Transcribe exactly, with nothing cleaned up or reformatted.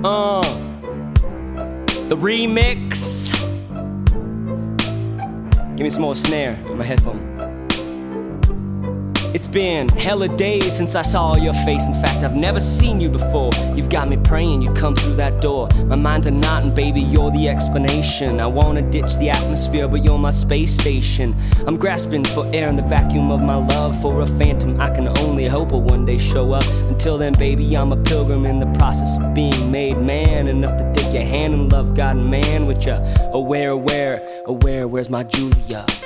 Uh, the remix. Give me some more snare in my headphone. It's been hella days since I saw your face. In fact, I've never seen you before. You've got me praying you'd come through that door. My mind's a knot and baby, you're the explanation. I wanna ditch the atmosphere, but you're my space station. I'm grasping for air in the vacuum of my love. For a phantom I can only hope will one day show up. Until then, baby, I'm a pilgrim in the process of being made man. Enough to take your hand and love God and man with ya. Aware, aware, aware, where's my Julia?